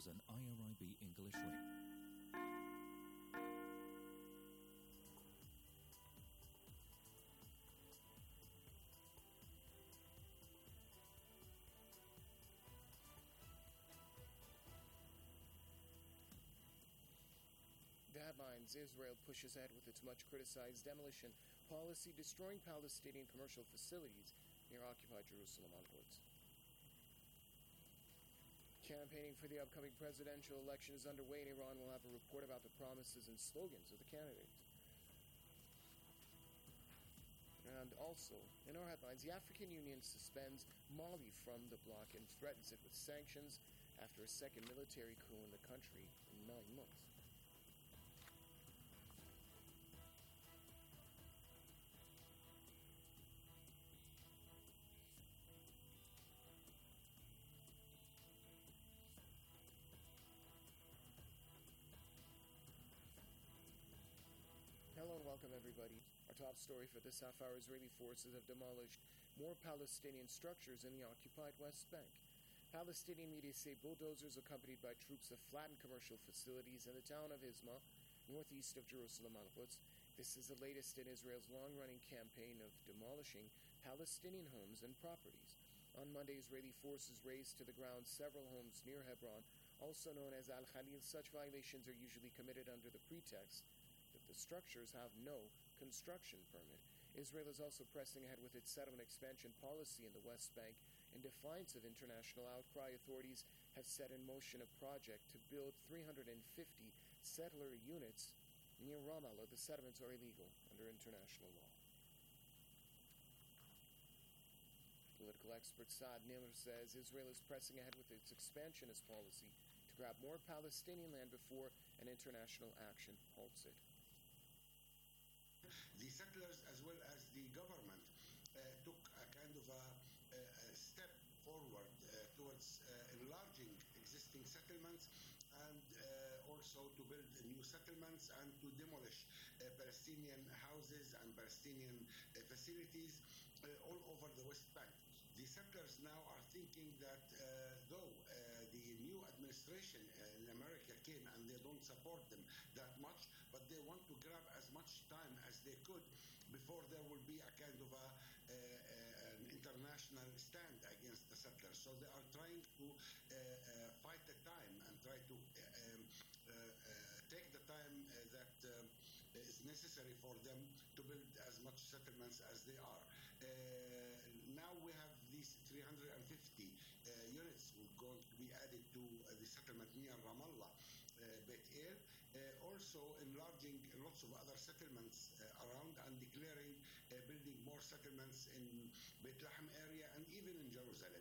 is an IRIB English ring. The headlines: Israel pushes ahead with its much-criticized demolition policy, destroying Palestinian commercial facilities near occupied Jerusalem onwards. Campaigning for the upcoming presidential election is underway, and Iran will have a report about the promises and slogans of the candidates. And also, in our headlines, the African Union suspends Mali from the bloc and threatens it with sanctions after a second military coup in the country in 9 months. Hello and welcome, everybody. Our top story for this half hour: Israeli forces have demolished more Palestinian structures in the occupied West Bank. Palestinian media say bulldozers accompanied by troops have flattened commercial facilities in the town of Hizma, northeast of Jerusalem onwards. This is the latest in Israel's long-running campaign of demolishing Palestinian homes and properties. On Monday, Israeli forces razed to the ground several homes near Hebron, also known as Al-Khalil. Such violations are usually committed under the pretext that the structures have no construction permit. Israel is also pressing ahead with its settlement expansion policy in the West Bank. In defiance of international outcry, authorities have set in motion a project to build 350 settler units near Ramallah. The settlements are illegal under international law. Political expert Saad Nimr says Israel is pressing ahead with its expansionist policy to grab more Palestinian land before an international action halts it. The settlers as well as the government took a kind of a step forward towards enlarging existing settlements and also to build new settlements and to demolish Palestinian houses and Palestinian facilities all over the West Bank. The settlers now are thinking that though the new administration in America came and they don't support them that much, but they want to grab as much time as they could before there will be a kind of an international stand against the settlers. So they are trying to fight the time and try to take the time that is necessary for them to build as much settlements as they are. Now we have these 350 units going to be added to the settlement near Ramallah, Beit El, also enlarging lots of other settlements around and declaring building more settlements in Beit Lahem area and even in Jerusalem.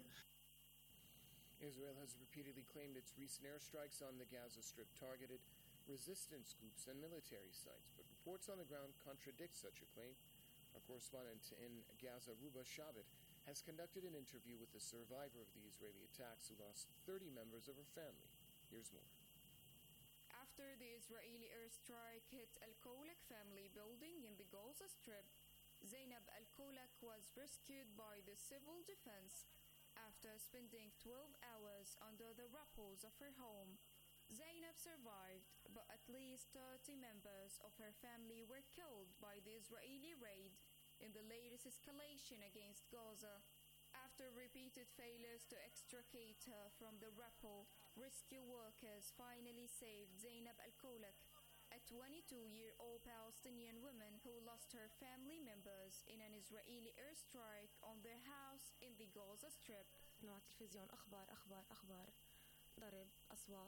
Israel has repeatedly claimed its recent airstrikes on the Gaza Strip targeted resistance groups and military sites, but reports on the ground contradict such a claim. Our correspondent in Gaza, Ruba Shabbat, has conducted an interview with a survivor of the Israeli attacks who lost 30 members of her family. Here's more. After the Israeli airstrike hit Al-Kolak family building in the Gaza Strip, Zainab Al-Kolak was rescued by the civil defense after spending 12 hours under the rubble of her home. Zainab survived, but at least 30 members of her family were killed by the Israeli raid in the latest escalation against Gaza. After repeated failures to extricate her from the rubble, rescue workers finally saved Zainab Al-Kolak, a 22-year-old Palestinian woman who lost her family members in an Israeli airstrike on their house in the Gaza Strip. نوع التلفزيون أخبار ضرب أصوات.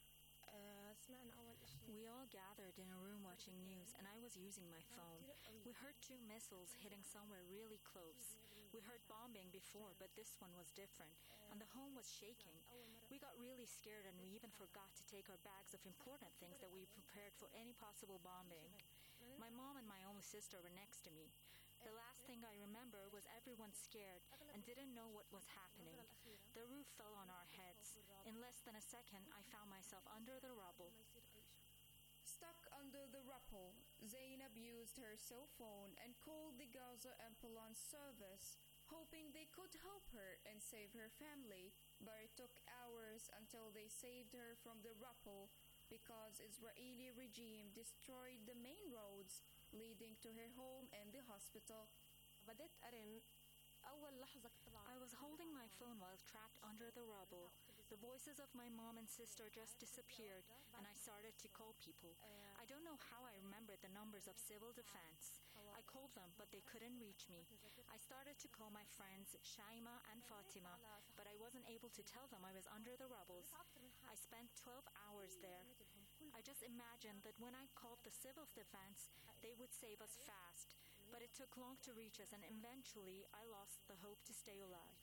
We all gathered in a room watching news, and I was using my phone. We heard 2 missiles hitting somewhere really close. We heard bombing before, but this one was different, and the home was shaking. We got really scared, and we even forgot to take our bags of important things that we prepared for any possible bombing. My mom and my only sister were next to me. The last thing I remember was everyone scared and didn't know what was happening. The roof fell on our heads. In less than a second, I found myself under the rubble. Stuck under the rubble, Zainab used her cell phone and called the Gaza ambulance service, hoping they could help her and save her family. but it took hours until they saved her from the rubble because Israeli regime destroyed the main roads leading to her home and the hospital. بديت أرن أول لحظة طبعا. I was holding my phone while trapped under the rubble. The voices of my mom and sister just disappeared, and I started to call people. I don't know how I remembered the numbers of civil defense. I called them, but they couldn't reach me. I started to call my friends Shaima and Fatima, but I wasn't able to tell them I was under the rubbles. I spent 12 hours there. I just imagined that when I called the civil defense, they would save us fast. But it took long to reach us, and eventually I lost the hope to stay alive.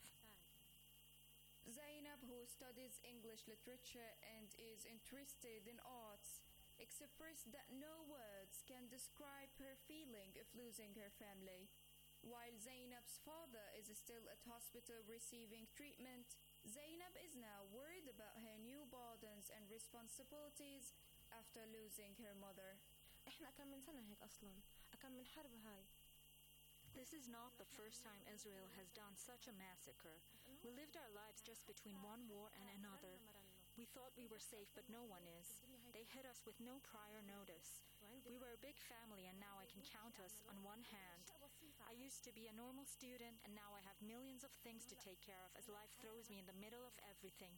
Zainab, who studies English literature and is interested in arts, expressed that no words can describe her feeling of losing her family. While Zainab's father is still at hospital receiving treatment, Zainab is now worried about her new burdens and responsibilities after losing her mother. إحنا كم من سنة هيك أصلاً كم من حرب هاي. This is not the first time Israel has done such a massacre. We lived our lives just between one war and another. We thought we were safe, but no one is. They hit us with no prior notice. We were a big family, and now I can count us on one hand. I used to be a normal student, and now I have millions of things to take care of as life throws me in the middle of everything.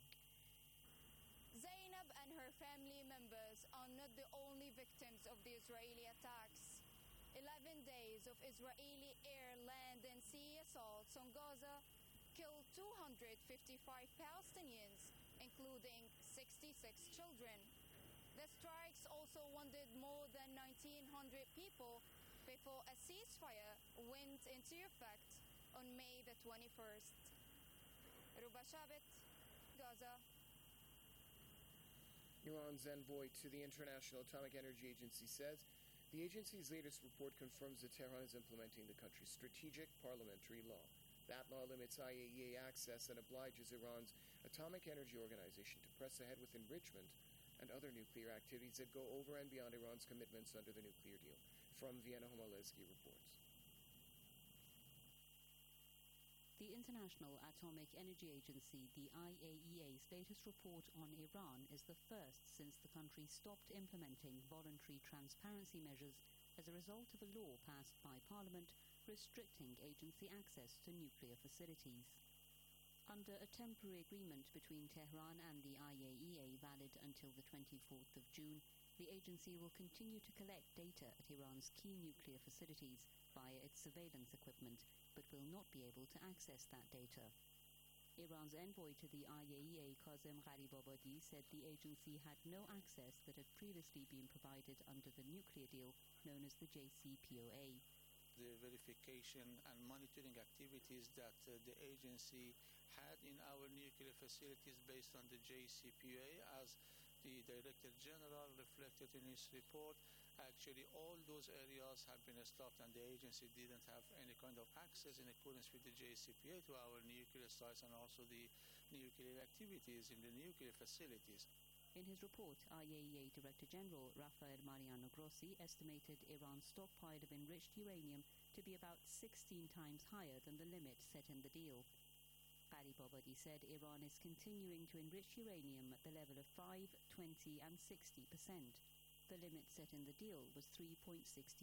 Zainab and her family members are not the only victims of the Israeli attacks. 11 days of Israeli air, land, and sea assaults on Gaza killed 255 Palestinians, including 66 children. The strikes also wounded more than 1,900 people before a ceasefire went into effect on May the 21st. Ruba Shabit, Gaza. Iran's envoy to the International Atomic Energy Agency says the agency's latest report confirms that Tehran is implementing the country's strategic parliamentary law. That law limits IAEA access and obliges Iran's Atomic Energy Organization to press ahead with enrichment and other nuclear activities that go over and beyond Iran's commitments under the nuclear deal. From Vienna, Homolesky reports. The International Atomic Energy Agency, the IAEA's latest report on Iran is the first since the country stopped implementing voluntary transparency measures as a result of a law passed by Parliament restricting agency access to nuclear facilities. Under a temporary agreement between Tehran and the IAEA valid until the 24th of June, the agency will continue to collect data at Iran's key nuclear facilities via its surveillance equipment, but will not be able to access that data. Iran's envoy to the IAEA, Kazem Gharibabadi, said the agency had no access that had previously been provided under the nuclear deal known as the JCPOA. The verification and monitoring activities that the agency had in our nuclear facilities based on the JCPOA, as the Director General reflected in his report, actually all those areas have been stopped and the agency didn't have any kind of access in accordance with the JCPOA to our nuclear sites and also the nuclear activities in the nuclear facilities. In his report, IAEA Director General Rafael Mariano Grossi estimated Iran's stockpile of enriched uranium to be about 16 times higher than the limit set in the deal. Gharibabadi said Iran is continuing to enrich uranium at the level of 5, 20 and 60%. The limit set in the deal was 3.67%.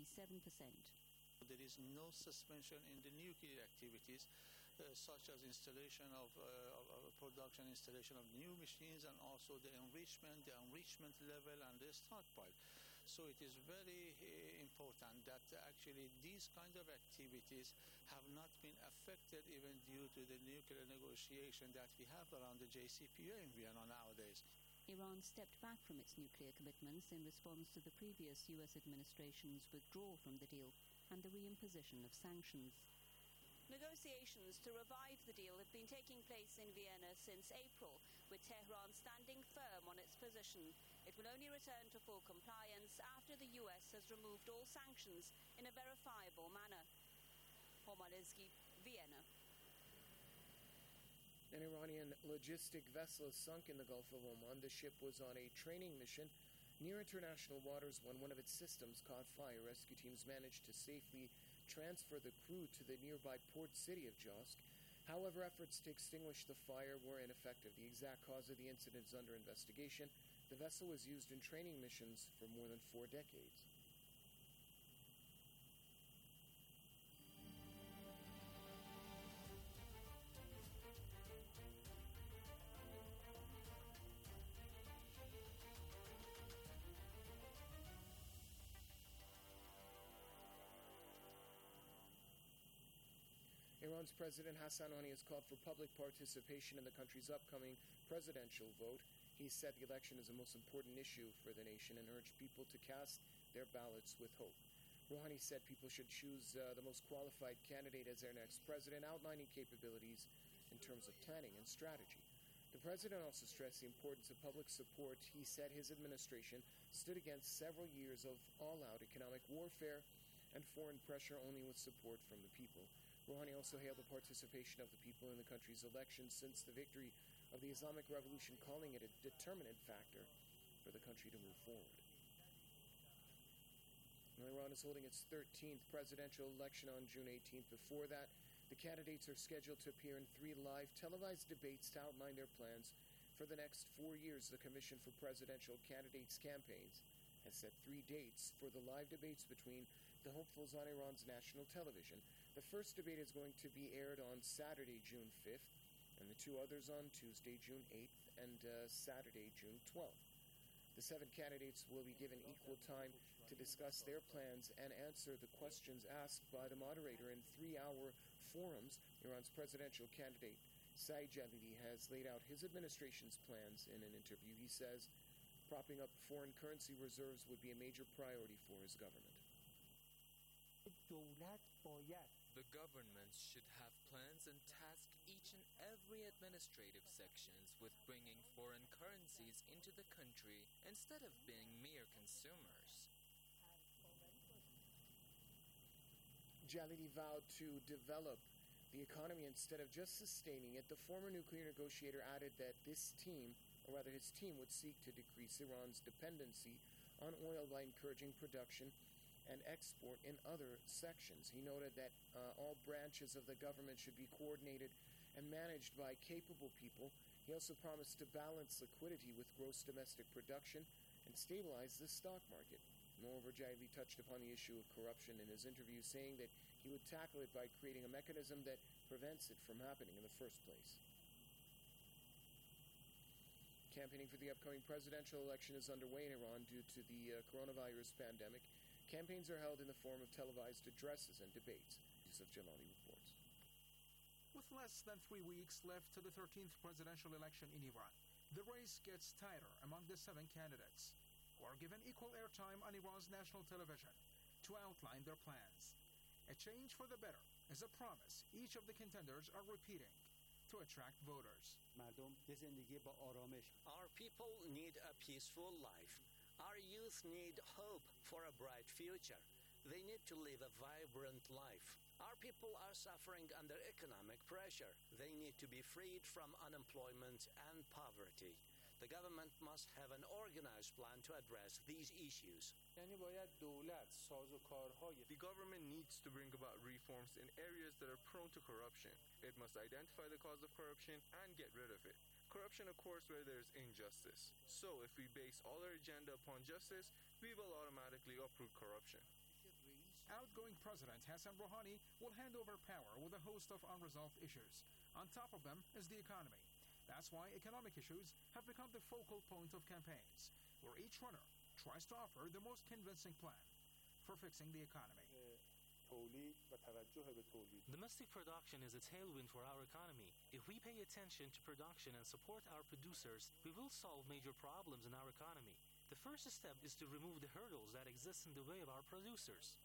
There is no suspension in the nuclear activities, such as installation of production, installation of new machines, and also the enrichment level, and the stockpile. So it is very important that actually these kind of activities have not been affected even due to the nuclear negotiation that we have around the JCPOA in Vienna nowadays. Iran stepped back from its nuclear commitments in response to the previous U.S. administration's withdrawal from the deal and the reimposition of sanctions. Negotiations to revive the deal have been taking place in Vienna since April, with Tehran standing firm on its position. It will only return to full compliance after the US has removed all sanctions in a verifiable manner. Homolesky, Vienna. An Iranian logistic vessel is sunk in the Gulf of Oman. The ship was on a training mission near international waters when one of its systems caught fire. Rescue teams managed to safely transfer the crew to the nearby port city of Josk. However, efforts to extinguish the fire were ineffective. The exact cause of the incident is under investigation. The vessel was used in training missions for more than 4 decades. Iran's President Hassan Rouhani has called for public participation in the country's upcoming presidential vote. He said the election is the most important issue for the nation and urged people to cast their ballots with hope. Rouhani said people should choose the most qualified candidate as their next president, outlining capabilities in terms of planning and strategy. The president also stressed the importance of public support. He said his administration stood against several years of all-out economic warfare and foreign pressure only with support from the people. Rouhani also hailed the participation of the people in the country's elections since the victory of the Islamic Revolution, calling it a determinant factor for the country to move forward. Now, Iran is holding its 13th presidential election on June 18th. Before that, the candidates are scheduled to appear in 3 live televised debates to outline their plans for the next 4 years. The Commission for Presidential Candidates Campaigns has set 3 dates for the live debates between the hopefuls on Iran's national television. The first debate is going to be aired on Saturday, June 5th, and the 2 others on Tuesday, June 8th, and Saturday, June 12th. The 7 candidates will be given equal time to discuss their plans and answer the questions asked by the moderator in 3-hour forums. Iran's presidential candidate, Saeed Jalili, has laid out his administration's plans in an interview. He says propping up foreign currency reserves would be a major priority for his government. The governments should have plans and task each and every administrative sections with bringing foreign currencies into the country instead of being mere consumers. Jalili vowed to develop the economy instead of just sustaining it. The former nuclear negotiator added that his team would seek to decrease Iran's dependency on oil by encouraging production and export in other sections. He noted that all branches of the government should be coordinated and managed by capable people. He also promised to balance liquidity with gross domestic production and stabilize the stock market. Moreover, Jalili touched upon the issue of corruption in his interview, saying that he would tackle it by creating a mechanism that prevents it from happening in the first place. Campaigning for the upcoming presidential election is underway in Iran due to the coronavirus pandemic. Campaigns are held in the form of televised addresses and debates. Yusuf Jalali reports. With less than 3 weeks left to the 13th presidential election in Iran, the race gets tighter among the 7 candidates, who are given equal airtime on Iran's national television to outline their plans. A change for the better is a promise each of the contenders are repeating to attract voters. Our people need a peaceful life. Our youth need hope for a bright future. They need to live a vibrant life. Our people are suffering under economic pressure. They need to be freed from unemployment and poverty. The government must have an organized plan to address these issues. The government needs to bring about reforms in areas that are prone to corruption. It must identify the cause of corruption and get rid of it. Corruption occurs where there is injustice. So if we base all our agenda upon justice, we will automatically uproot corruption. Outgoing President Hassan Rouhani will hand over power with a host of unresolved issues. On top of them is the economy. That's why economic issues have become the focal point of campaigns, where each runner tries to offer the most convincing plan for fixing the economy. Domestic production is a tailwind for our economy. If we pay attention to production and support our producers, we will solve major problems in our economy. The first step is to remove the hurdles that exist in the way of our producers.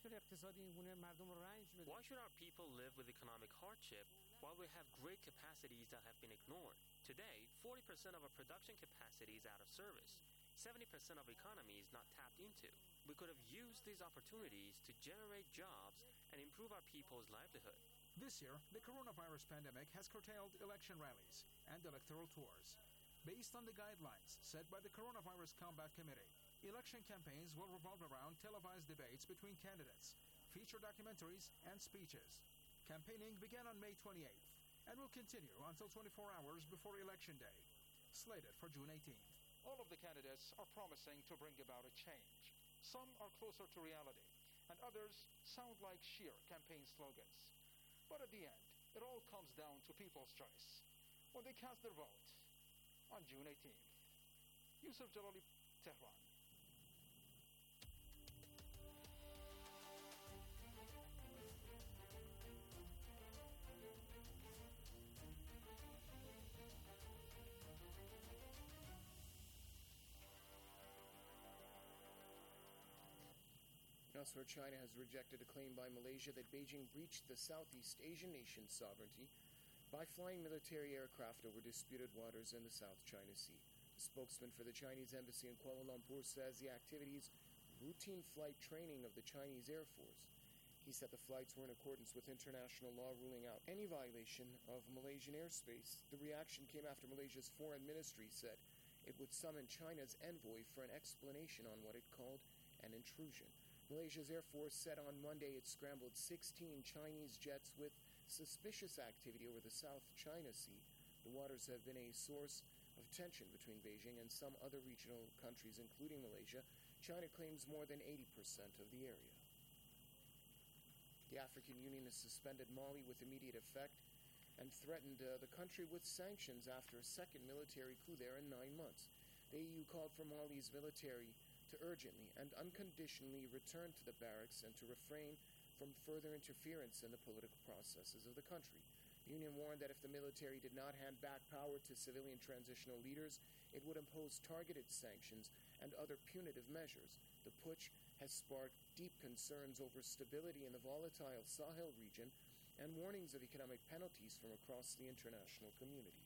Why should our people live with economic hardship while we have great capacities that have been ignored? Today, 40% of our production capacity is out of service. 70% of economy is not tapped into. We could have used these opportunities to generate jobs and improve our people's livelihood. This year, the coronavirus pandemic has curtailed election rallies and electoral tours. Based on the guidelines set by the Coronavirus Combat Committee, election campaigns will revolve around televised debates between candidates, feature documentaries, and speeches. Campaigning began on May 28th. and will continue until 24 hours before Election Day, slated for June 18th. All of the candidates are promising to bring about a change. Some are closer to reality, and others sound like sheer campaign slogans. But at the end, it all comes down to people's choice when they cast their vote on June 18th. Yusuf Jalali, Tehran. Elsewhere, China has rejected a claim by Malaysia that Beijing breached the Southeast Asian nation's sovereignty by flying military aircraft over disputed waters in the South China Sea. The spokesman for the Chinese embassy in Kuala Lumpur says the activities routine flight training of the Chinese Air Force. He said the flights were in accordance with international law, ruling out any violation of Malaysian airspace. The reaction came after Malaysia's foreign ministry said it would summon China's envoy for an explanation on what it called an intrusion. Malaysia's Air Force said on Monday it scrambled 16 Chinese jets with suspicious activity over the South China Sea. The waters have been a source of tension between Beijing and some other regional countries, including Malaysia. China claims more than 80% of the area. The African Union has suspended Mali with immediate effect and threatened the country with sanctions after a second military coup there in 9 months. The EU called for Mali's military to urgently and unconditionally return to the barracks and to refrain from further interference in the political processes of the country. The Union warned that if the military did not hand back power to civilian transitional leaders, it would impose targeted sanctions and other punitive measures. The putsch has sparked deep concerns over stability in the volatile Sahel region and warnings of economic penalties from across the international community.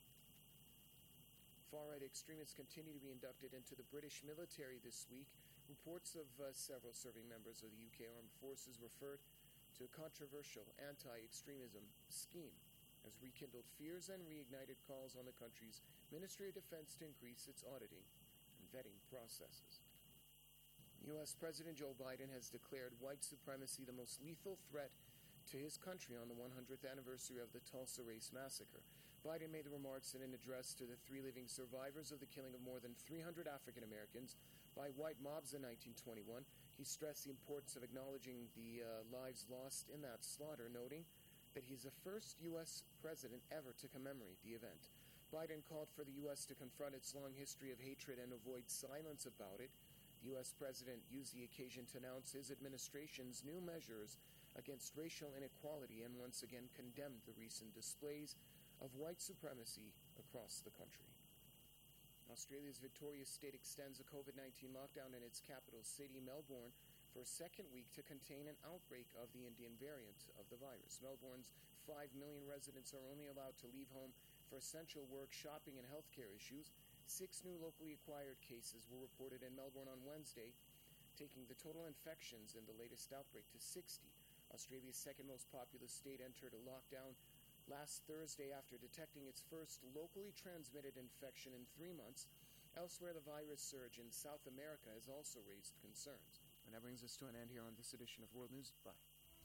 Far-right extremists continue to be inducted into the British military this week. Reports of several serving members of the UK Armed Forces referred to a controversial anti-extremism scheme has rekindled fears and reignited calls on the country's Ministry of Defense to increase its auditing and vetting processes. U.S. President Joe Biden has declared white supremacy the most lethal threat to his country on the 100th anniversary of the Tulsa Race Massacre. Biden made the remarks in an address to the 3 living survivors of the killing of more than 300 African Americans by white mobs in 1921. He stressed the importance of acknowledging the lives lost in that slaughter, noting that he's the first U.S. president ever to commemorate the event. Biden called for the U.S. to confront its long history of hatred and avoid silence about it. The U.S. president used the occasion to announce his administration's new measures against racial inequality and once again condemned the recent displays of white supremacy across the country. Australia's Victoria state extends a COVID-19 lockdown in its capital city, Melbourne, for a second week to contain an outbreak of the Indian variant of the virus. Melbourne's 5 million residents are only allowed to leave home for essential work, shopping, and healthcare issues. 6 new locally acquired cases were reported in Melbourne on Wednesday, taking the total infections in the latest outbreak to 60. Australia's second most populous state entered a lockdown last Thursday after detecting its first locally transmitted infection in 3 months. Elsewhere, the virus surge in South America has also raised concerns. And that brings us to an end here on this edition of World News. Bye.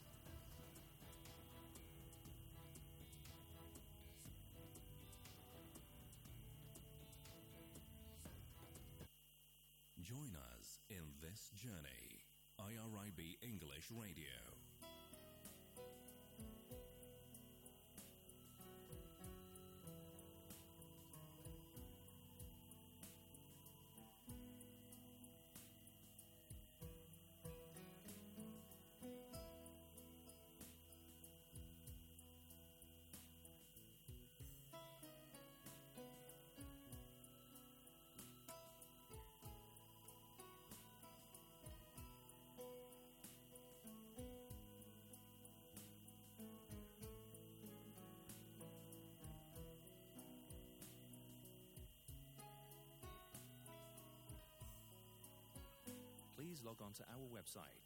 Join us in this journey. IRIB English Radio. Please log on to our website,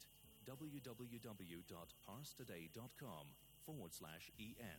www.parstoday.com/en.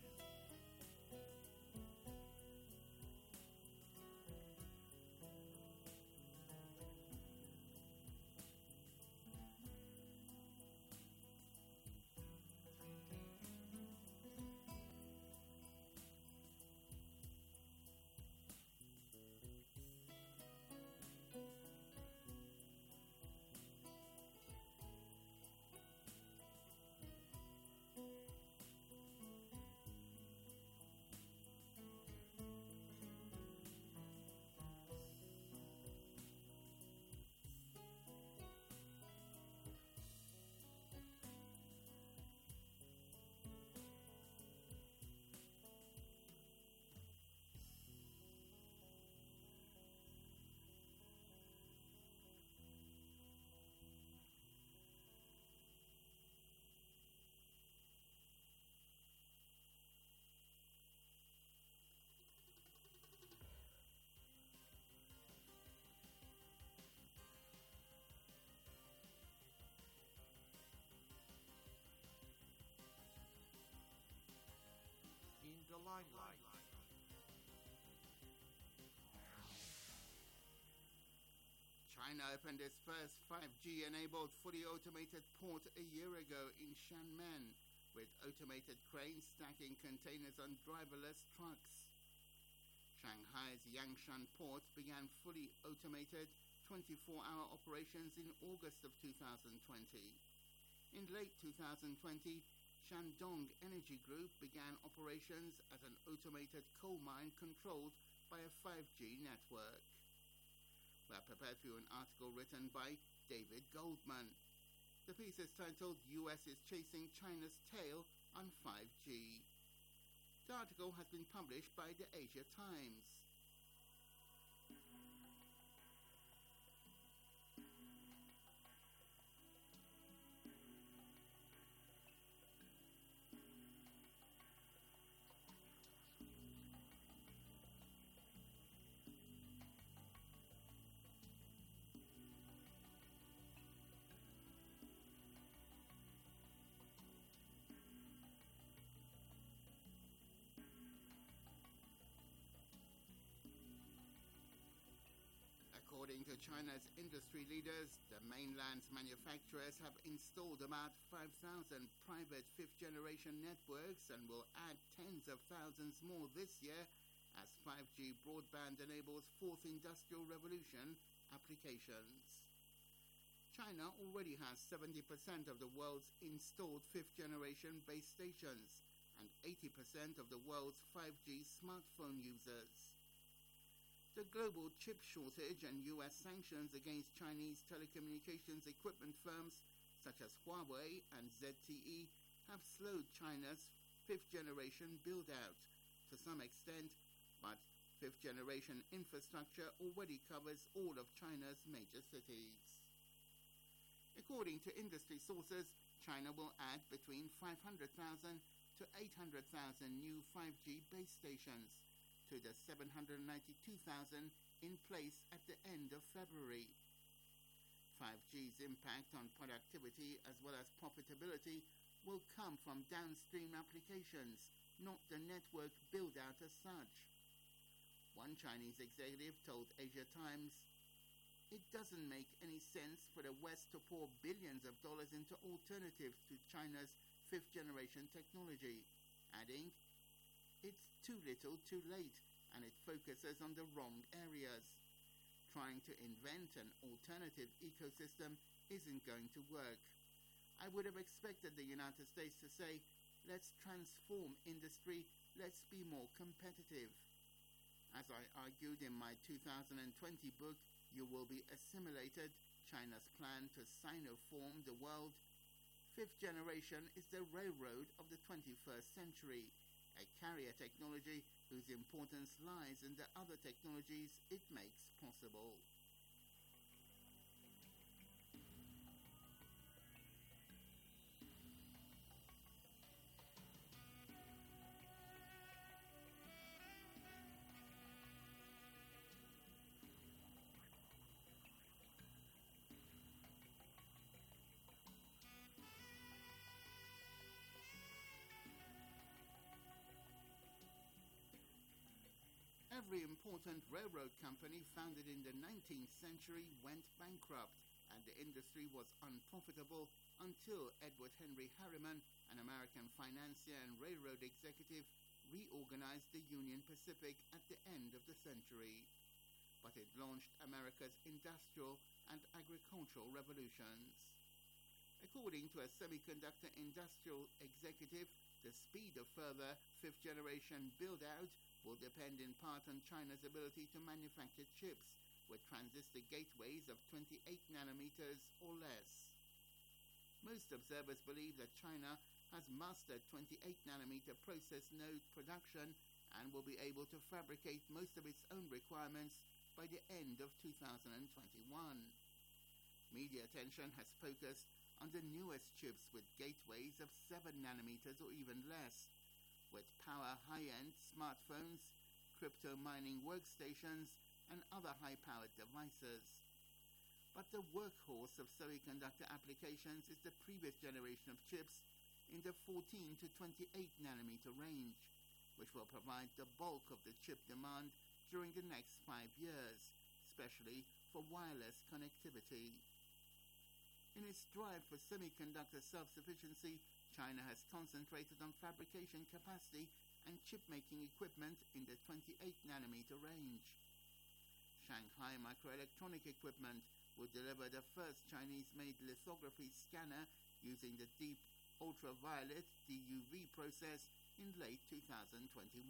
China opened its first 5G-enabled fully automated port a year ago in Xiamen, with automated cranes stacking containers on driverless trucks. Shanghai's Yangshan port began fully automated 24-hour operations in August of 2020. In late 2020, Shandong Energy Group began operations at an automated coal mine controlled by a 5G network. We are prepared for you an article written by David Goldman. The piece is titled US is Chasing China's Tail on 5G. The article has been published by the Asia Times. According to China's industry leaders, the mainland's manufacturers have installed about 5,000 private fifth-generation networks and will add tens of thousands more this year as 5G broadband enables fourth industrial revolution applications. China already has 70% of the world's installed fifth-generation base stations and 80% of the world's 5G smartphone users. The global chip shortage and US sanctions against Chinese telecommunications equipment firms such as Huawei and ZTE have slowed China's fifth-generation build-out to some extent, but fifth-generation infrastructure already covers all of China's major cities. According to industry sources, China will add between 500,000 to 800,000 new 5G base stations to the 792,000 in place at the end of February. 5G's impact on productivity as well as profitability will come from downstream applications, not the network build-out as such. One Chinese executive told Asia Times, "It doesn't make any sense for the West to pour billions of dollars into alternatives to China's fifth-generation technology," adding, "It's too little too late, and it focuses on the wrong areas. Trying to invent an alternative ecosystem isn't going to work. I would have expected the United States to say, let's transform industry, let's be more competitive. As I argued in my 2020 book, You Will Be Assimilated, China's Plan to Sinoform the World, fifth generation is the railroad of the 21st century, a carrier technology whose importance lies in the other technologies it makes possible." Every important railroad company founded in the 19th century went bankrupt, and the industry was unprofitable until Edward Henry Harriman, an American financier and railroad executive, reorganized the Union Pacific at the end of the century. But it launched America's industrial and agricultural revolutions. According to a semiconductor industrial executive, the speed of further fifth-generation build-out will depend in part on China's ability to manufacture chips with transistor gateways of 28 nanometers or less. Most observers believe that China has mastered 28-nanometer process node production and will be able to fabricate most of its own requirements by the end of 2021. Media attention has focused on the newest chips with gateways of 7 nanometers or even less, with power high-end smartphones, crypto mining workstations, and other high-powered devices. But the workhorse of semiconductor applications is the previous generation of chips in the 14 to 28 nanometer range, which will provide the bulk of the chip demand during the next 5 years, especially for wireless connectivity. In its drive for semiconductor self-sufficiency, China has concentrated on fabrication capacity and chip-making equipment in the 28-nanometer range. Shanghai Microelectronic Equipment will deliver the first Chinese-made lithography scanner using the deep ultraviolet DUV process in late 2021.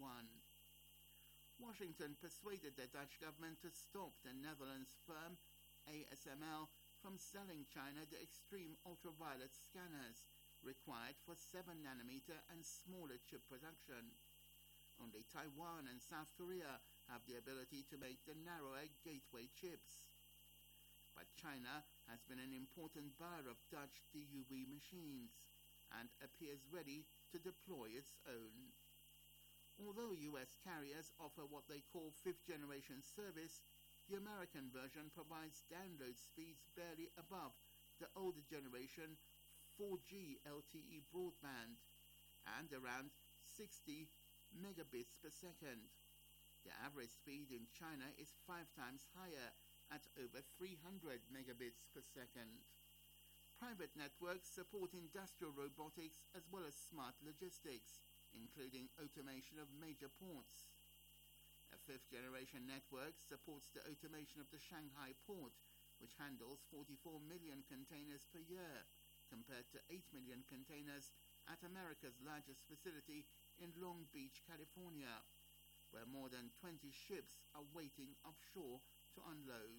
Washington persuaded the Dutch government to stop the Netherlands firm ASML from selling China the extreme ultraviolet scanners required for 7-nanometer and smaller chip production. Only Taiwan and South Korea have the ability to make the narrower gateway chips. But China has been an important buyer of Dutch DUV machines and appears ready to deploy its own. Although US carriers offer what they call fifth-generation service, the American version provides download speeds barely above the older generation 4G LTE broadband and around 60 megabits per second. The average speed in China is 5 times higher at over 300 megabits per second. Private networks support industrial robotics as well as smart logistics, including automation of major ports. A fifth-generation network supports the automation of the Shanghai port, which handles 44 million containers per year, compared to 8 million containers at America's largest facility in Long Beach, California, where more than 20 ships are waiting offshore to unload.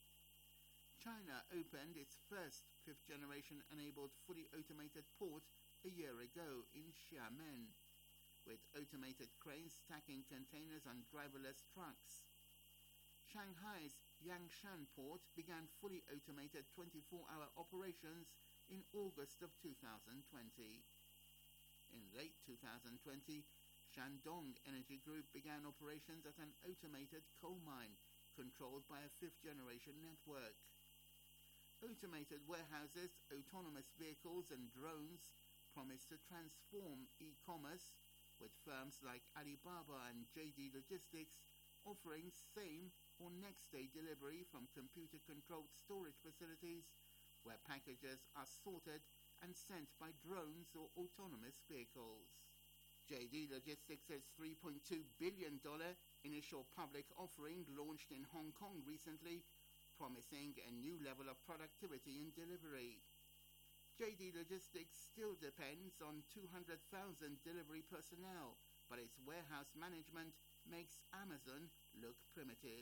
China opened its first fifth-generation enabled fully automated port a year ago in Xiamen, with automated cranes stacking containers on driverless trucks. Shanghai's Yangshan port began fully automated 24-hour operations in August of 2020. In late 2020, Shandong Energy Group began operations at an automated coal mine controlled by a fifth-generation network. Automated warehouses, autonomous vehicles and drones promise to transform e-commerce, with firms like Alibaba and JD Logistics offering same or next-day delivery from computer-controlled storage facilities where packages are sorted and sent by drones or autonomous vehicles. JD Logistics' $3.2 billion initial public offering launched in Hong Kong recently, promising a new level of productivity in delivery. JD Logistics still depends on 200,000 delivery personnel, but its warehouse management makes Amazon look primitive.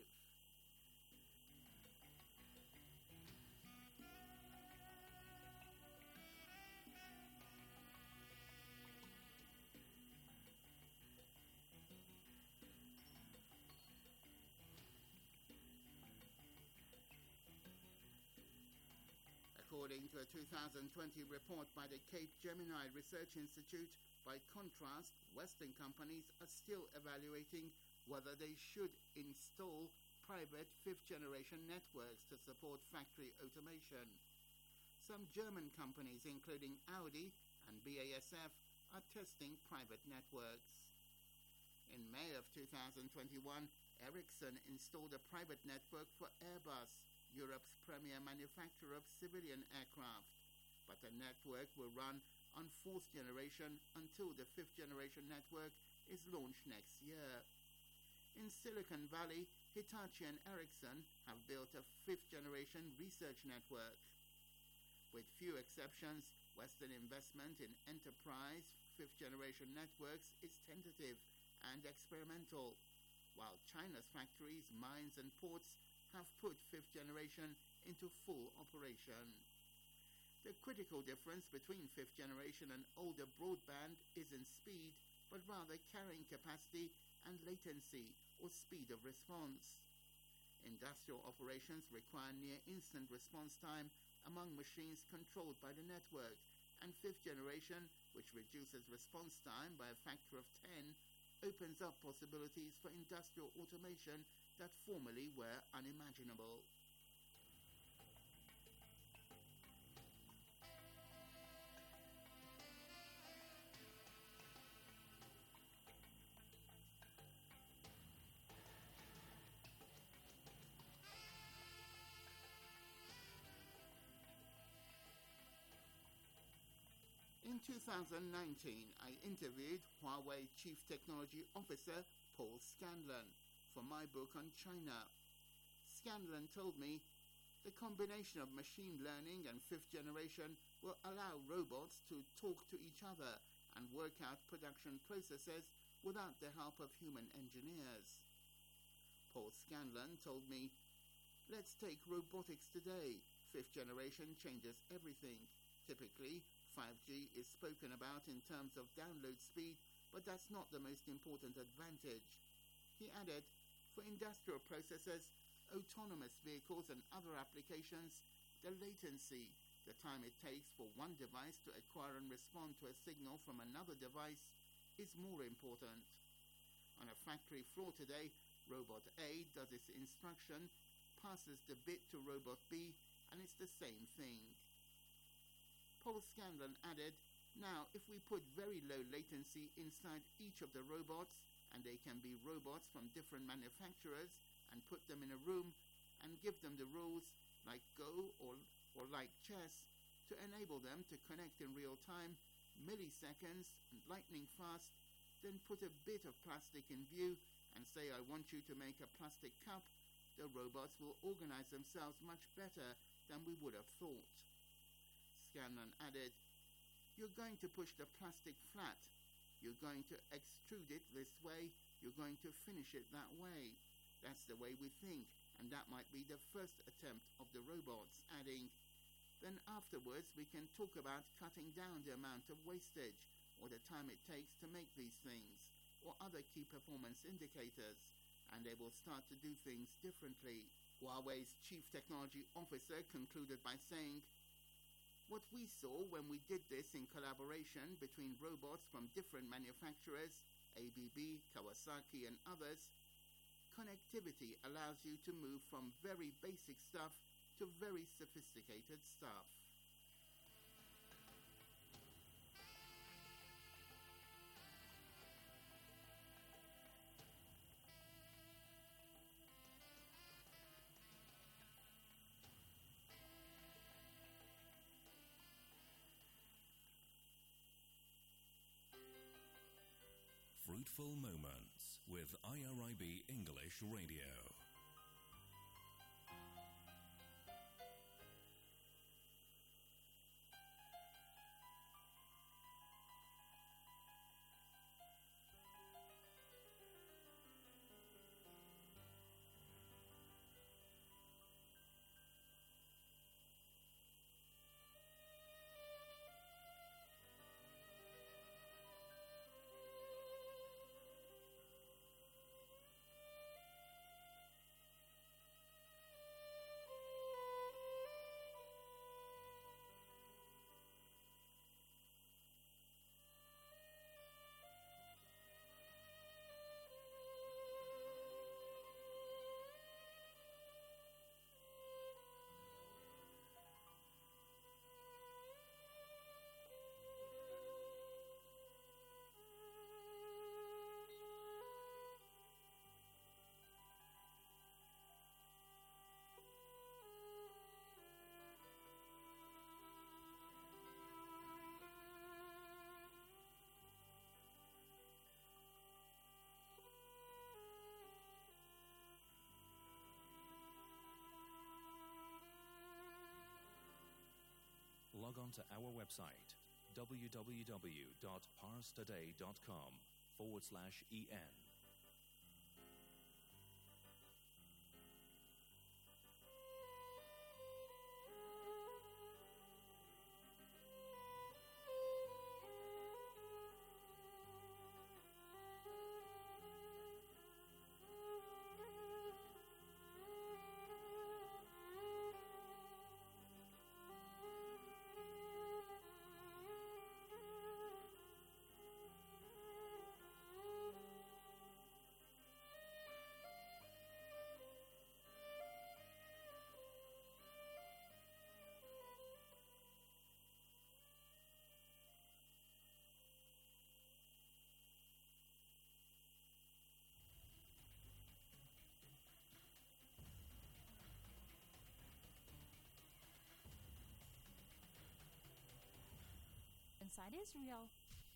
According to a 2020 report by the Cape Gemini Research Institute, by contrast, Western companies are still evaluating whether they should install private fifth-generation networks to support factory automation. Some German companies, including Audi and BASF, are testing private networks. In May of 2021, Ericsson installed a private network for Airbus, Europe's premier manufacturer of civilian aircraft, but the network will run on fourth generation until the fifth generation network is launched next year. In Silicon Valley, Hitachi and Ericsson have built a fifth generation research network. With few exceptions, Western investment in enterprise fifth generation networks is tentative and experimental, while China's factories, mines and ports have put fifth generation into full operation. The critical difference between fifth generation and older broadband isn't speed, but rather carrying capacity and latency, or speed of response. Industrial operations require near-instant response time among machines controlled by the network, and fifth generation, which reduces response time by a factor of 10, opens up possibilities for industrial automation that formerly were unimaginable. In 2019, I interviewed Huawei Chief Technology Officer Paul Scanlon for my book on China. Scanlon told me the combination of machine learning and fifth generation will allow robots to talk to each other and work out production processes without the help of human engineers. Paul Scanlon told me, let's take robotics today. Fifth generation changes everything. Typically, 5G is spoken about in terms of download speed, but that's not the most important advantage. He added, for industrial processes, autonomous vehicles and other applications, the latency, the time it takes for one device to acquire and respond to a signal from another device, is more important. On a factory floor today, Robot A does its instruction, passes the bit to Robot B, and it's the same thing. Paul Scanlon added, now if we put very low latency inside each of the robots, and they can be robots from different manufacturers, and put them in a room and give them the rules like Go or like chess to enable them to connect in real time, milliseconds and lightning fast, then put a bit of plastic in view and say I want you to make a plastic cup, the robots will organize themselves much better than we would have thought. Scanlon added, you're going to push the plastic flat, you're going to extrude it this way, you're going to finish it that way. That's the way we think, and that might be the first attempt of the robots, adding, then afterwards we can talk about cutting down the amount of wastage, or the time it takes to make these things, or other key performance indicators, and they will start to do things differently. Huawei's Chief Technology Officer concluded by saying, what we saw when we did this in collaboration between robots from different manufacturers, ABB, Kawasaki and others, connectivity allows you to move from very basic stuff to very sophisticated stuff. Fruitful Moments with IRIB English Radio. Log on to our website, www.parstoday.com/en. inside Israel.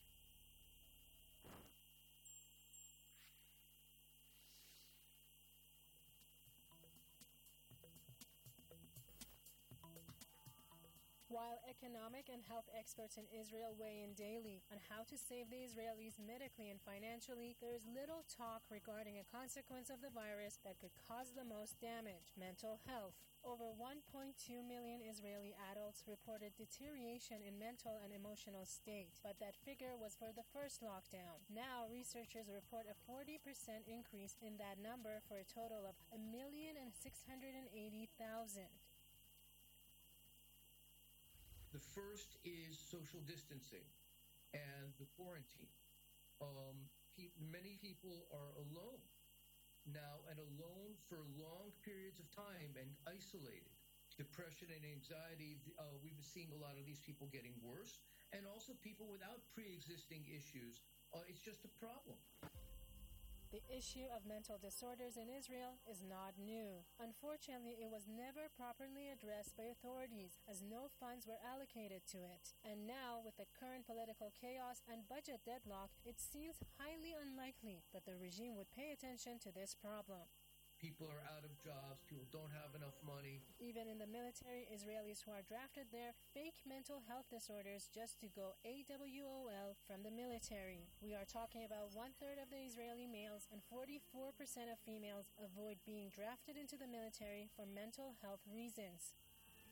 While economic and health experts in Israel weigh in daily on how to save the Israelis medically and financially, there is little talk regarding a consequence of the virus that could cause the most damage: mental health. Over 1.2 million Israeli adults reported deterioration in mental and emotional state, but that figure was for the first lockdown. Now, researchers report a 40% increase in that number for a total of 1,680,000. The first is social distancing and the quarantine. Many people are alone now, and alone for long periods of time and isolated. Depression and anxiety, we've been seeing a lot of these people getting worse, and also people without pre-existing issues. It's just a problem. The issue of mental disorders in Israel is not new. Unfortunately, it was never properly addressed by authorities, as no funds were allocated to it. And now, with the current political chaos and budget deadlock, it seems highly unlikely that the regime would pay attention to this problem. People are out of jobs. People don't have enough money. Even in the military, Israelis who are drafted there fake mental health disorders just to go AWOL from the military. We are talking about 1/3 of the Israeli males and 44% of females avoid being drafted into the military for mental health reasons.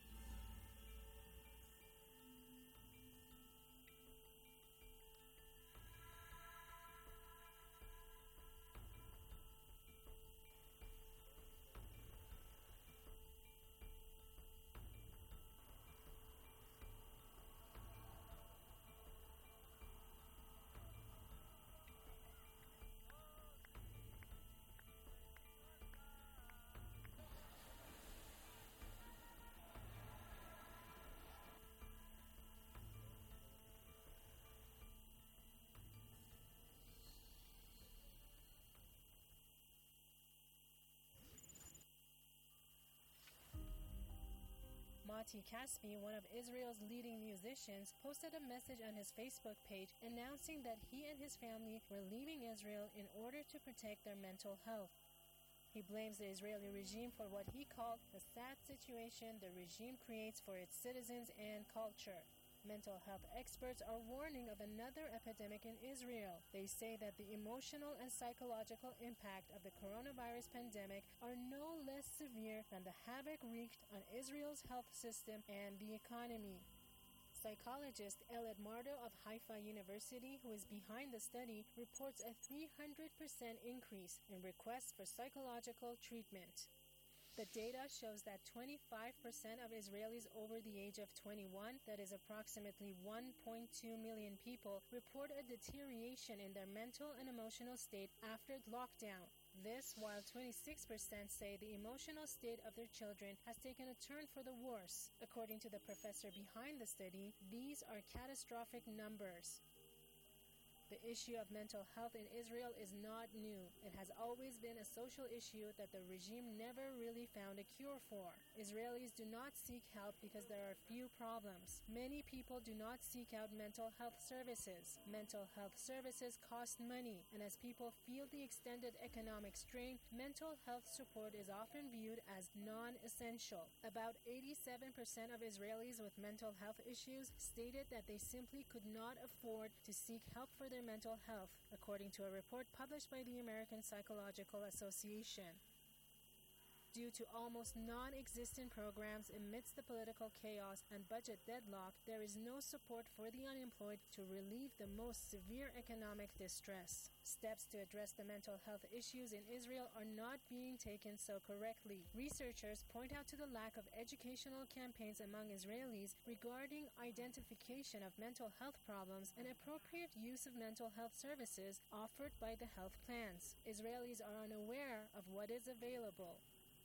Mati Kaspi, one of Israel's leading musicians, posted a message on his Facebook page announcing that he and his family were leaving Israel in order to protect their mental health. He blames the Israeli regime for what he called the sad situation the regime creates for its citizens and culture. Mental health experts are warning of another epidemic in Israel. They say that the emotional and psychological impact of the coronavirus pandemic are no less severe than the havoc wreaked on Israel's health system and the economy. Psychologist Elad Mardo of Haifa University, who is behind the study, reports a 300% increase in requests for psychological treatment. The data shows that 25% of Israelis over the age of 21, that is approximately 1.2 million people, report a deterioration in their mental and emotional state after lockdown. This, while 26% say the emotional state of their children has taken a turn for the worse. According to the professor behind the study, these are catastrophic numbers. The issue of mental health in Israel is not new. It has always been a social issue that the regime never really found a cure for. Israelis do not seek help because there are few problems. Many people do not seek out mental health services. Mental health services cost money, and as people feel the extended economic strain, mental health support is often viewed as non-essential. About 87% of Israelis with mental health issues stated that they simply could not afford to seek help for their mental health, according to a report published by the American Psychological Association. Due to almost non-existent programs amidst the political chaos and budget deadlock, there is no support for the unemployed to relieve the most severe economic distress. Steps to address the mental health issues in Israel are not being taken so correctly. Researchers point out to the lack of educational campaigns among Israelis regarding identification of mental health problems and appropriate use of mental health services offered by the health plans. Israelis are unaware of what is available.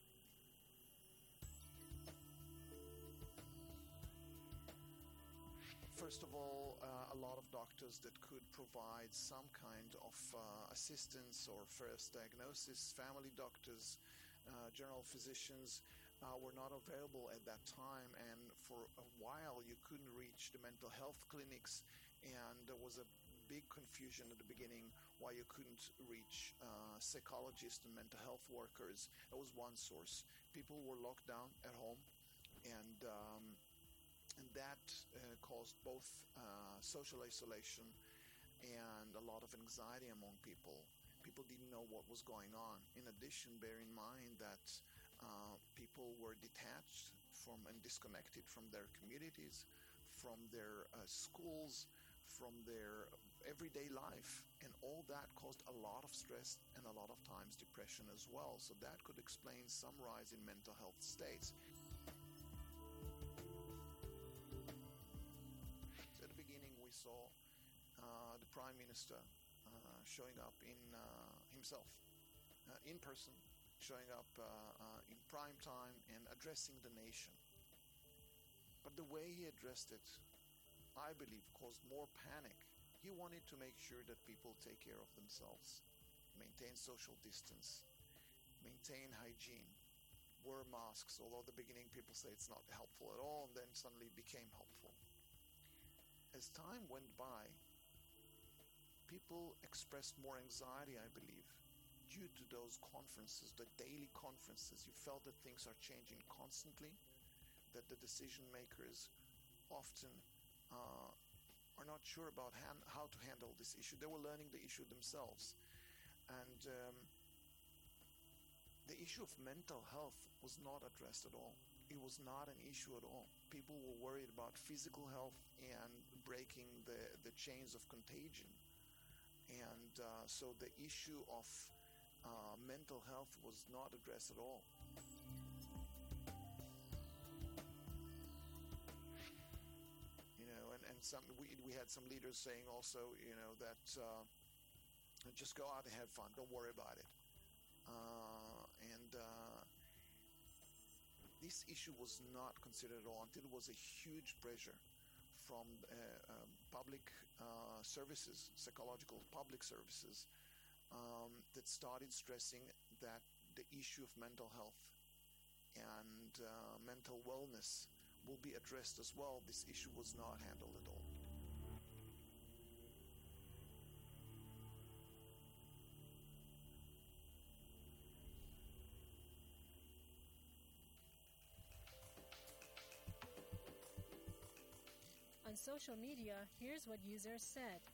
First of all, a lot of doctors that could provide some kind of assistance or first diagnosis, family doctors, general physicians, were not available at that time, and for a while you couldn't reach the mental health clinics and there was a big confusion at the beginning why you couldn't reach psychologists and mental health workers. That was one source. People were locked down at home, and that caused both social isolation and a lot of anxiety among people. People didn't know what was going on. In addition, bear in mind that people were detached from and disconnected from their communities, from their schools, from their everyday life, and all that caused a lot of stress and a lot of times depression as well. So that could explain some rise in mental health states. So at the beginning we saw the Prime Minister showing up in himself, in person, showing up in prime time and addressing the nation. But the way he addressed it, I believe, caused more panic. He wanted to make sure that people take care of themselves, maintain social distance, maintain hygiene, wear masks, although at the beginning people say it's not helpful at all, and then suddenly it became helpful. As time went by, people expressed more anxiety, I believe, due to those conferences, the daily conferences. You felt that things are changing constantly, that the decision makers often are not sure about how to handle this issue. They were learning the issue themselves. And the issue of mental health was not addressed at all. It was not an issue at all. People were worried about physical health and breaking the chains of contagion. And so the issue of mental health was not addressed at all. We had some leaders saying also, that just go out and have fun, don't worry about it. This issue was not considered at all until it was a huge pressure from public services, psychological public services, that started stressing that the issue of mental health and mental wellness will be addressed as well. This issue was not handled at all. On social media, here's what users said.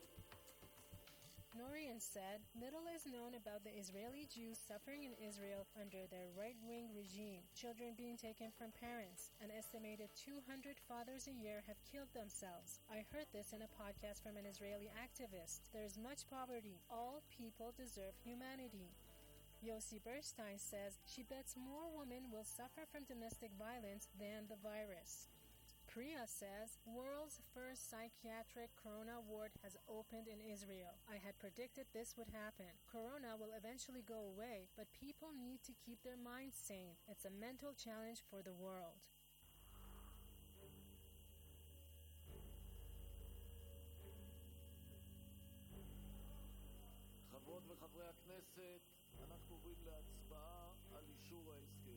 Norian said, little is known about the Israeli Jews suffering in Israel under their right-wing regime, children being taken from parents. An estimated 200 fathers a year have killed themselves. I heard this in a podcast from an Israeli activist. There is much poverty. All people deserve humanity. Yossi Burstein says she bets more women will suffer from domestic violence than the virus. Priya says, world's first psychiatric corona ward has opened in Israel. I had predicted this would happen. Corona will eventually go away, but people need to keep their minds sane. It's a mental challenge for the world. חברות וחברי הכנסת, אנחנו עוברים להצבעה על אישור ההסכם.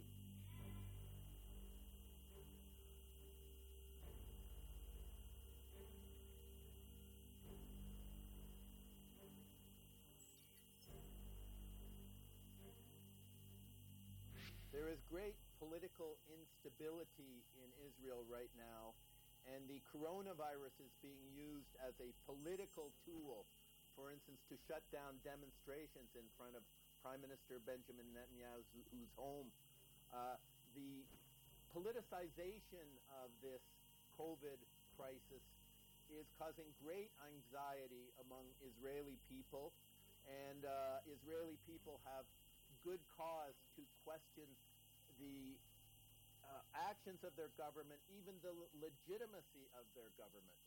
There is great political instability in Israel right now, and the coronavirus is being used as a political tool, for instance, to shut down demonstrations in front of Prime Minister Benjamin Netanyahu's home. The politicization of this COVID crisis is causing great anxiety among Israeli people, and Israeli people have good cause to question the actions of their government, even the legitimacy of their government.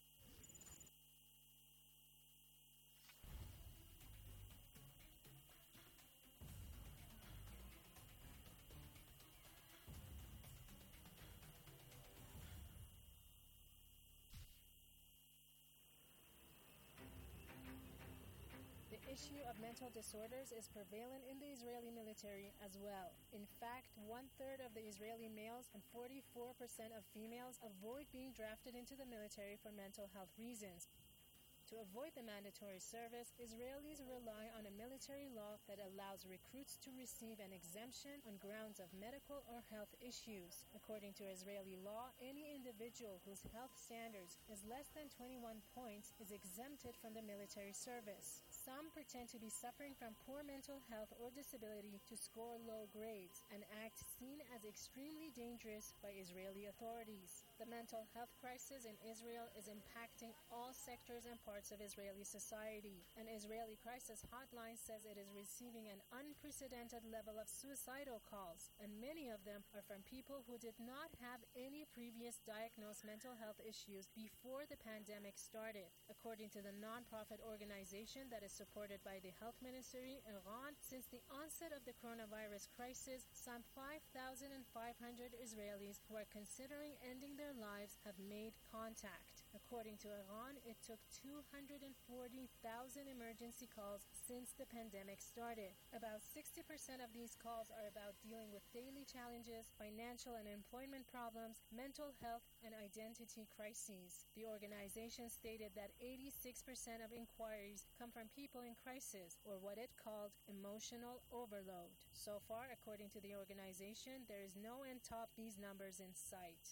The issue of mental disorders is prevalent in the Israeli military as well. In fact, 1/3 of the Israeli males and 44% of females avoid being drafted into the military for mental health reasons. To avoid the mandatory service, Israelis rely on a military law that allows recruits to receive an exemption on grounds of medical or health issues. According to Israeli law, any individual whose health standards is less than 21 points is exempted from the military service. Some pretend to be suffering from poor mental health or disability to score low grades, an act seen as extremely dangerous by Israeli authorities. The mental health crisis in Israel is impacting all sectors and parts of Israeli society. An Israeli crisis hotline says it is receiving an unprecedented level of suicidal calls, and many of them are from people who did not have any previous diagnosed mental health issues before the pandemic started. According to the non-profit organization that is supported by the health ministry, Iran, since the onset of the coronavirus crisis, some 5,500 Israelis who are considering ending their lives have made contact. According to Iran, it took 240,000 emergency calls since the pandemic started. About 60% of these calls are about dealing with daily challenges, financial and employment problems, mental health, and identity crises. The organization stated that 86% of inquiries come from people in crisis, or what it called emotional overload. So far, according to the organization, there is no end top these numbers in sight.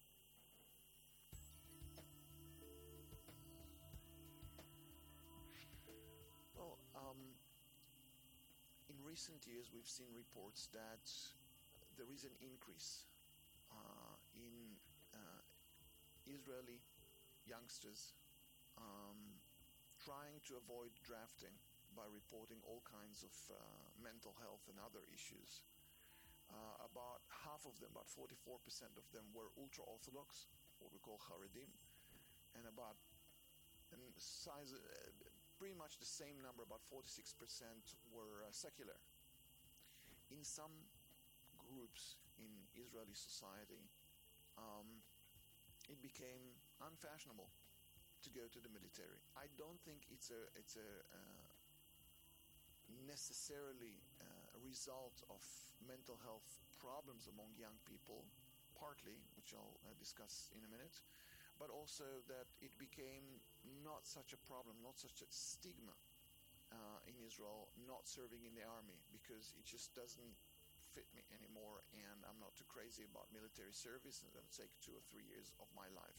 In recent years, we've seen reports that there is an increase in Israeli youngsters trying to avoid drafting by reporting all kinds of mental health and other issues. About half of them, about 44% of them, were ultra-Orthodox, what we call Haredim, and pretty much the same number, about 46%, were secular. In some groups in Israeli society, it became unfashionable to go to the military. I don't think it's a necessarily a result of mental health problems among young people, partly, which I'll discuss in a minute, but also that it became not such a problem, not such a stigma in Israel not serving in the army, because it just doesn't fit me anymore, and I'm not too crazy about military service, and it'll take 2 or 3 years of my life.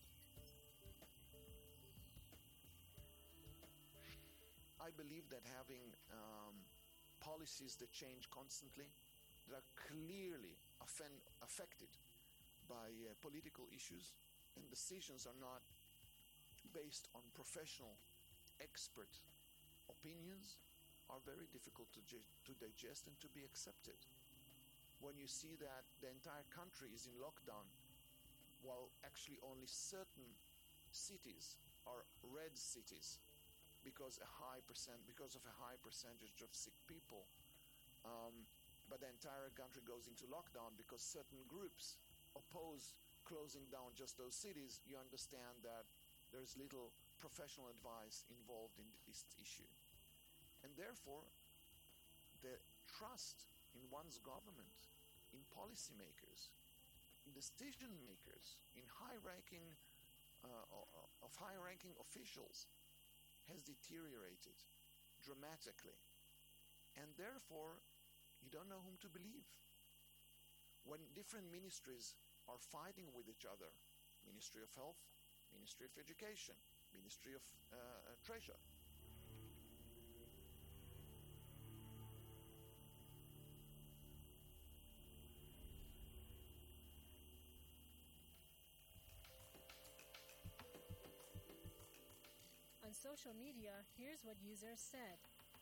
I believe that having policies that change constantly, that are clearly affected by political issues, and decisions are not based on professional expert opinions, are very difficult to digest and to be accepted. When you see that the entire country is in lockdown, while actually only certain cities are red cities because of a high percentage of sick people, but the entire country goes into lockdown because certain groups oppose closing down just those cities, you understand that there's little professional advice involved in this issue. And therefore, the trust in one's government, in policymakers, in decision makers, in high-ranking officials has deteriorated dramatically. And therefore, you don't know whom to believe. When different ministries are fighting with each other, Ministry of Health, Ministry of Education, Ministry of Treasure, On social media, here's what users said.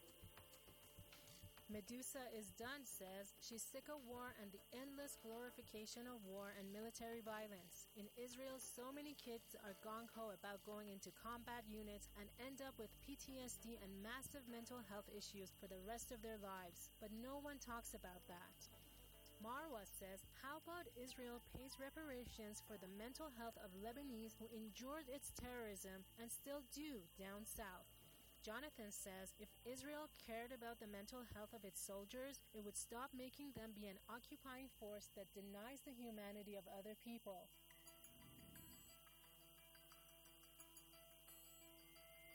Medusa is done says she's sick of war and the endless glorification of war and military violence. In Israel, so many kids are gung-ho about going into combat units and end up with PTSD and massive mental health issues for the rest of their lives. But no one talks about that. Marwa says, how about Israel pays reparations for the mental health of Lebanese who endured its terrorism and still do down south? Jonathan says, if Israel cared about the mental health of its soldiers, it would stop making them be an occupying force that denies the humanity of other people.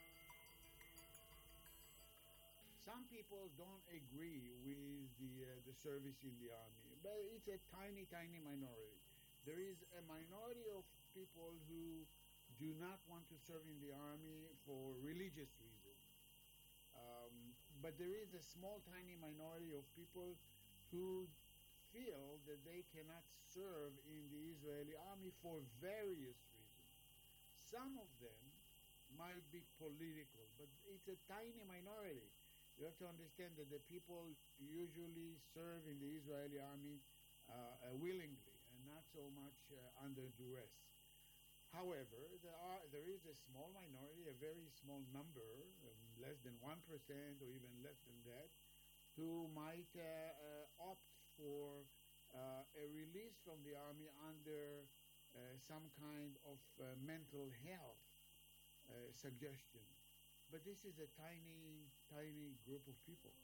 people don't agree with the service in the army, but it's a tiny, tiny minority. There is a minority of people who do not want to serve in the army for religious reasons. But there is a small, tiny minority of people who feel that they cannot serve in the Israeli army for various reasons. Some of them might be political, but it's a tiny minority. You have to understand that the people usually serve in the Israeli army willingly and not so much under duress. However, there is a small minority, a very small number, less than 1% or even less than that, who might opt for a release from the army under some kind of mental health suggestion. But this is a tiny, tiny group of people.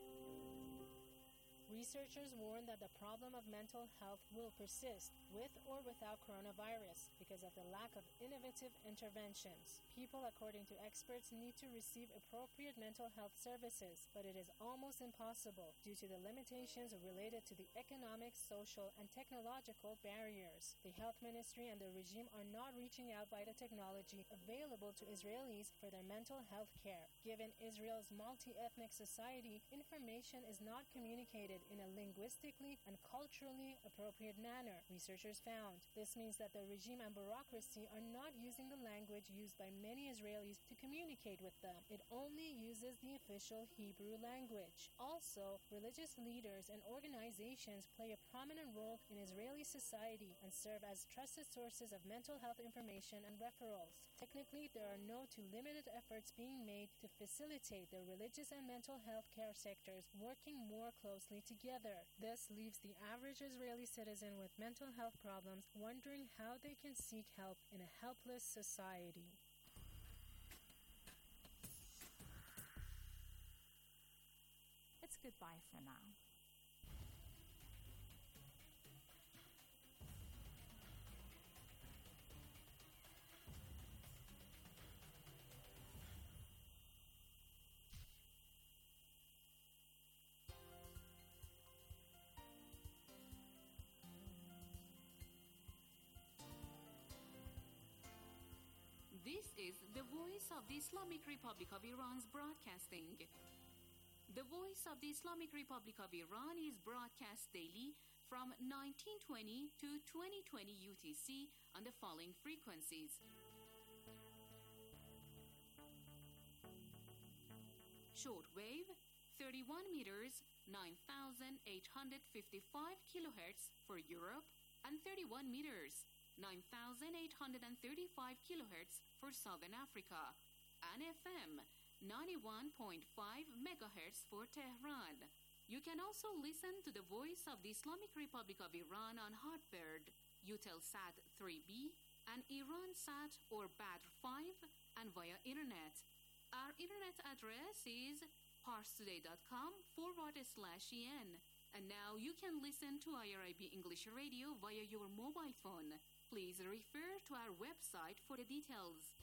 Researchers warn that the problem of mental health will persist with or without coronavirus because of the lack of innovative interventions. People, according to experts, need to receive appropriate mental health services, but it is almost impossible due to the limitations related to the economic, social, and technological barriers. The health ministry and the regime are not reaching out by the technology available to Israelis for their mental health care. Given Israel's multi-ethnic society, information is not communicated in a linguistically and culturally appropriate manner, researchers found. This means that the regime and bureaucracy are not using the language used by many Israelis to communicate with them. It only uses the official Hebrew language. Also, religious leaders and organizations play a prominent role in Israeli society and serve as trusted sources of mental health information and referrals. Technically, there are no too limited efforts being made to facilitate the religious and mental health care sectors working more closely together. This leaves the average Israeli citizen with mental health problems wondering how they can seek help in a helpless society. It's goodbye for now. This is the Voice of the Islamic Republic of Iran's broadcasting. The Voice of the Islamic Republic of Iran is broadcast daily from 1920 to 2020 UTC on the following frequencies. Shortwave, 31 meters, 9,855 kilohertz for Europe, and 31 meters, 9,835 kilohertz for Southern Africa, and FM 91.5 megahertz for Tehran. You can also listen to the Voice of the Islamic Republic of Iran on Hotbird, Eutelsat 3B, and Iransat or Badr 5, and via Internet. Our Internet address is parstoday.com/en. And now you can listen to IRIB English Radio via your mobile phone. Please refer to our website for the details.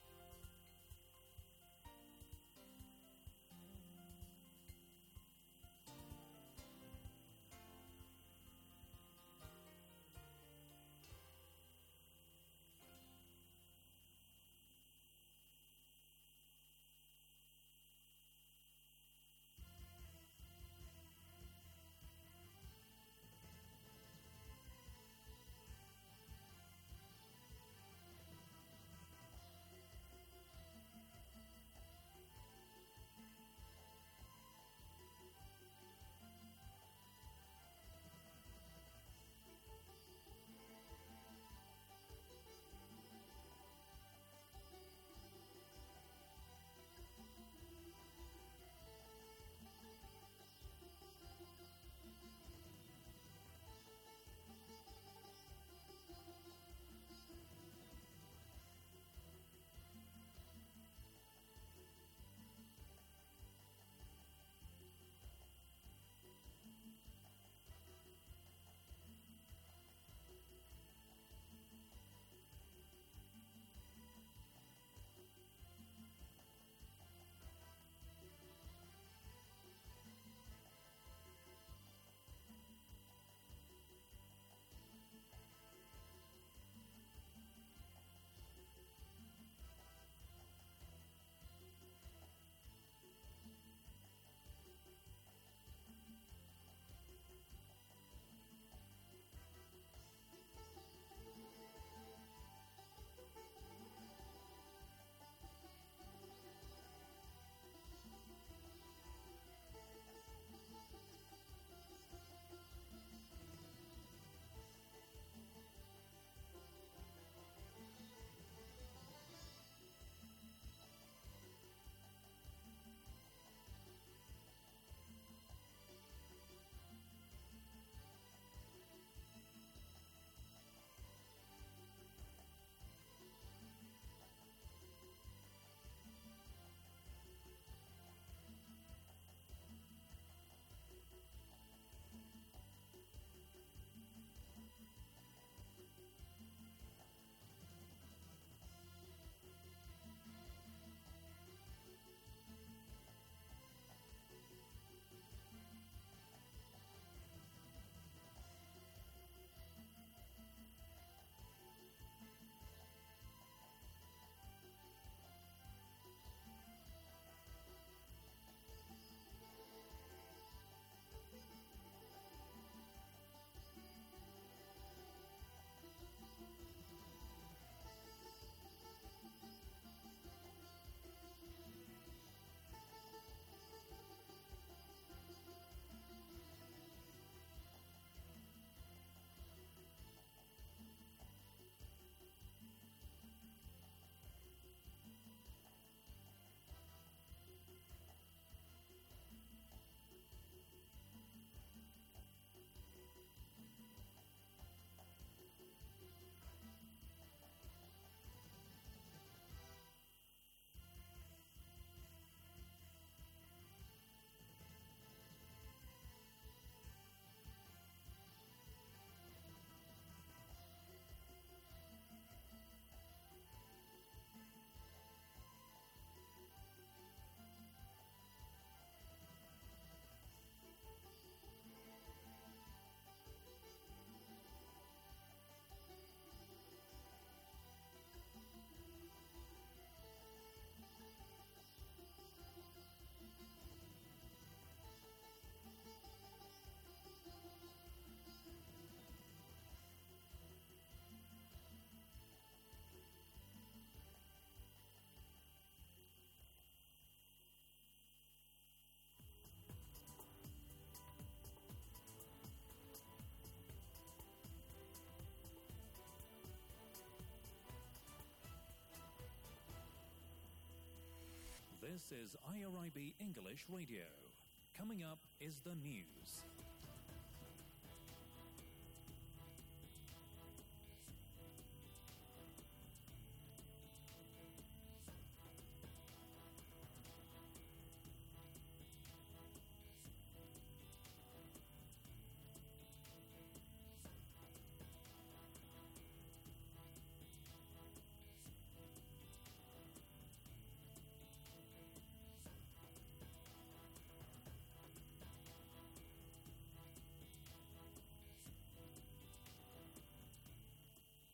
This is IRIB English Radio. Coming up is the news.